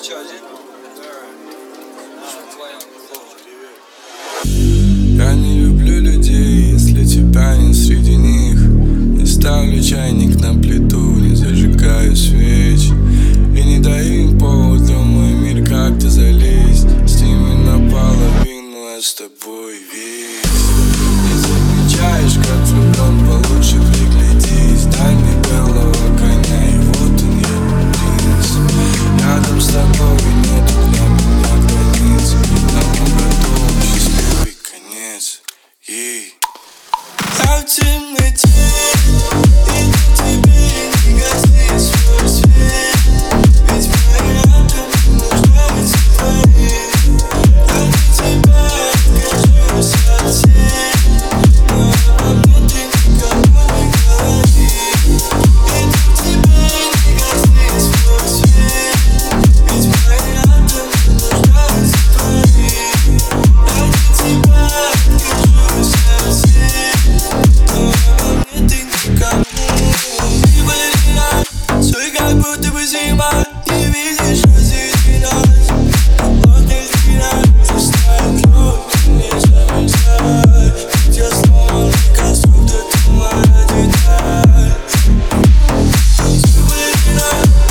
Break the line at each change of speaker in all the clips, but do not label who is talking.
Че, один?
Я не люблю людей, если тебя нет среди них. Не ставлю чайник на плиту, не зажигаю свечи и не даю им повод в мой мир как-то залезть. С ними наполовину, а с тобой весь. Не замечаешь, как влюблен, получше приглядись. Дай мне белого коня, и вот он я, принц. Рядом с тобой нету для меня границ. Нам уготован счастливый конец. Ей. А в темноте иду тебе не гаси свой свет. Ведь моя дом нуждается в твоей. Я для тебя откажусь от всех, но обо мне ты никому не говори. Иду тебе не гаси свой свет. Ведь моя дом нуждается в твоей. Я для тебя откажусь от всех, но обо мне ты никому. Ты балерина, свой как будто бы зима. Не видишь, что среди нас холодный финал. Заставит кровь, не замерзай. Ведь я сломан и конструктор, ты моя деталь. Ты балерина,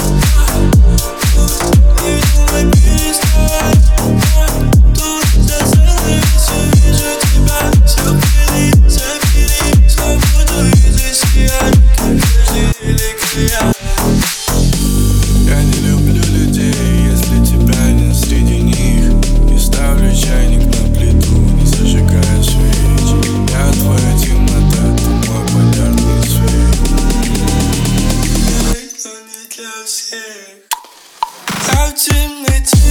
не думай переставать. Тут за занавесью вижу тебя. Все впереди, забери свободу и засияй, как дождь. Я не люблю людей, если тебя нет среди них. Не ставлю чайник на плиту, не зажигаю свечи. Я твоя темнота, ты мой полярный свет. Я не для всех. А в темноте